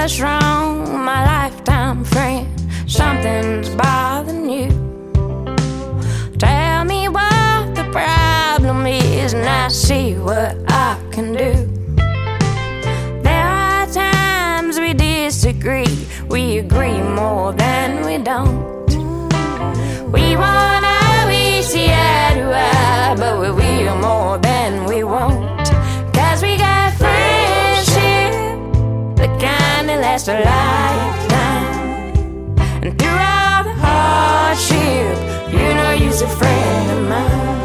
what's wrong, my lifetime friend? Something's bothering you. Tell me what the problem is, and I see what I can do. There are times we disagree, we agree more than we don't. We won't always see eye to eye, but we will more than we won't. 'Cause we got friendship, the kind that lasts a lifetime. And through all the hardship, you know you're a friend of mine.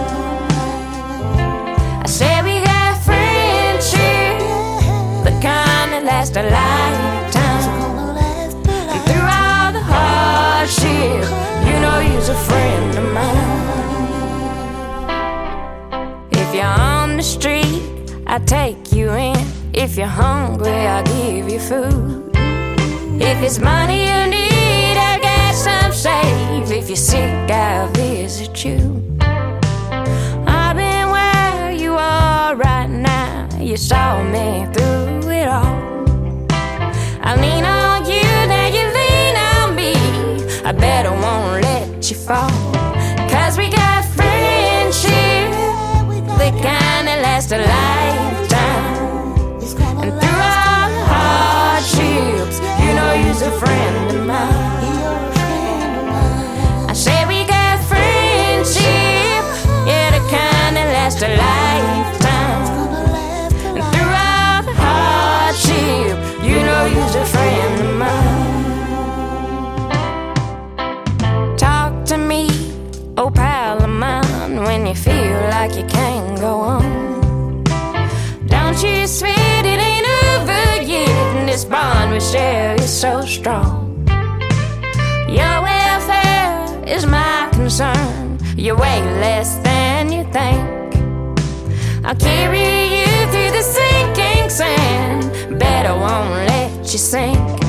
I said we got friendship, the kind that lasts a lifetime. And through all the hardship, you know you're a friend of mine. If you're on the street, I'll take you in. If you're hungry, I'll give you food. If it's money you need, I got some saved. If you're sick, I'll visit you. I've been where you are right now. You saw me through it all. I lean on you, now you lean on me. I better won't let you fall. 'Cause we got friendship, the kind that lasts a lifetime. And through all the hardships, you know you're a friend of mine. I say we got friendship, yeah, the kind that lasts a lifetime. And through all the hardship, you know you're a friend of mine. Talk to me, oh pal of mine, when you feel like you can't go on. Don't you sweat, it ain't over yet, and this bond we share is so strong. Your welfare is my concern, you're way less than you think. I'll carry you through the sinking sand, better won't let you sink.